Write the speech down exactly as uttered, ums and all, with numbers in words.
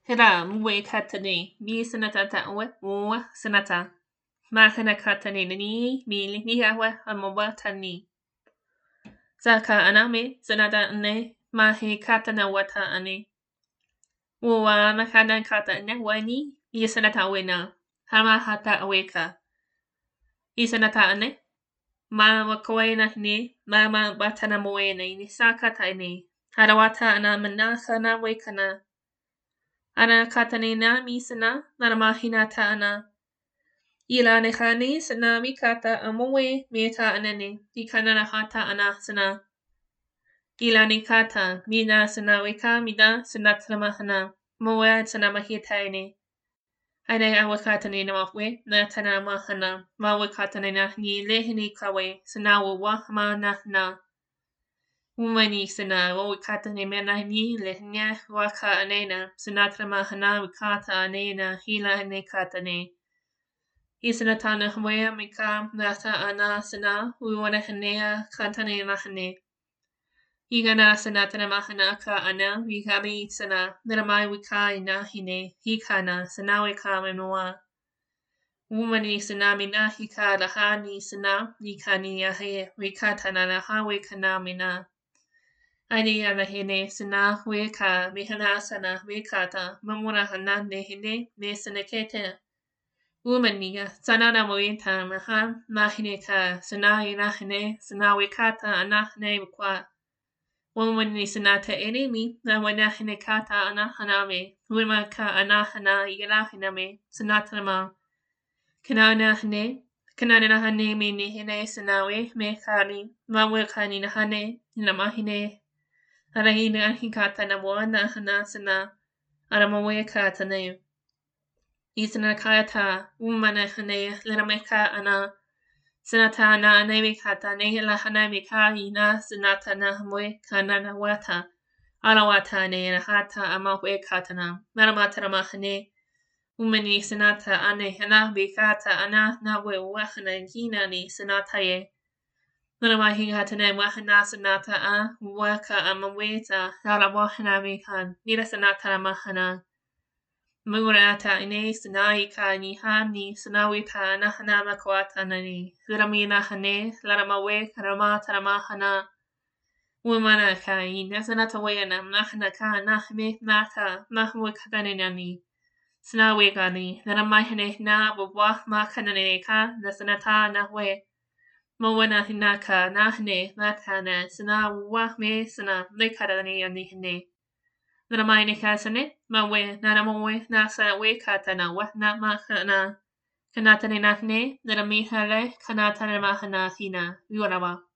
Hera mwe katane mi sanata ta we wa sanata ma kana katane ni mi ni hawa amoba tani Zaka aname sanata ne ma he katana wata ane wa makana kata ne wani i sanata wena hama hata aweka i sanata ane ma wakoena ne ma ma batana moena ni sakata ne harawata ana manaka na wekana Ana katane na mi sana na mahina ta ana. Ila ne khani sana mi kata amowe me ta anane di kana na hata ana sana. Ila ne kata mi na sana weka mi na sana trama hana. Mowe sana mahita ne. Ane awa katane na mafwe na tana mahana. Mawe katane na ni lehini kawe sana wa ma na na. Umani sana o katane mena ni lehnya waka anena sanatra mahana wikata anena hila ne katane. Isanatana hwea mika nata ana sana uwana hanea katane mahane. Igana sanatana mahana ka ana wikami sana niramai wika ina hine hikana sana wika menoa. Umani sana mina hika lahani sana nikani yahe wikata na lahawe kana mina. Ani ana hene sana weka mihana sana wekata mamura hana ne hene ne sanakete. Umania sana na moita maha na hene ka sana ina hene sana wekata ana ne kwa. Wumani sanata enemi na wana hene kata ana haname. Wima ka ana hana ila hiname sanata ma. Kanana hane kanana hane me ne hene sanawe me kani mawe kani na hane na mahine. Arahina hikata na mwana hana sana aramawe kata ne. Isana kata umana hane lerameka ana sanata na neve kata ne la hana meka ina sanata na mwe kana na wata. Alawata ne na hata amawe kata na. Maramata ramahane umani sanata ane hana bekata ana na we wahana hina ni sanata ye. Nana hi hatane wahana sanata a waka amaweta nara wahana mekan nira sanata mahana. Murata ine sanai ka ni hani sanawita na hana makwata nani. Ramina hane laramawe karamata mahana. Wumana ka ina sanata wena mahana ka nahme nata mahwe kaganani. Sanawe gani naramahane na wawa makanane ka na sanata na we. Mawana hinaka nahne makana sana wahme sana lekarani anihne. Naramai nekasane, mawe nanamowe nasa we katana wahna makana. Kanatane nahne, naramihale kanatane mahana hina. Yuarawa.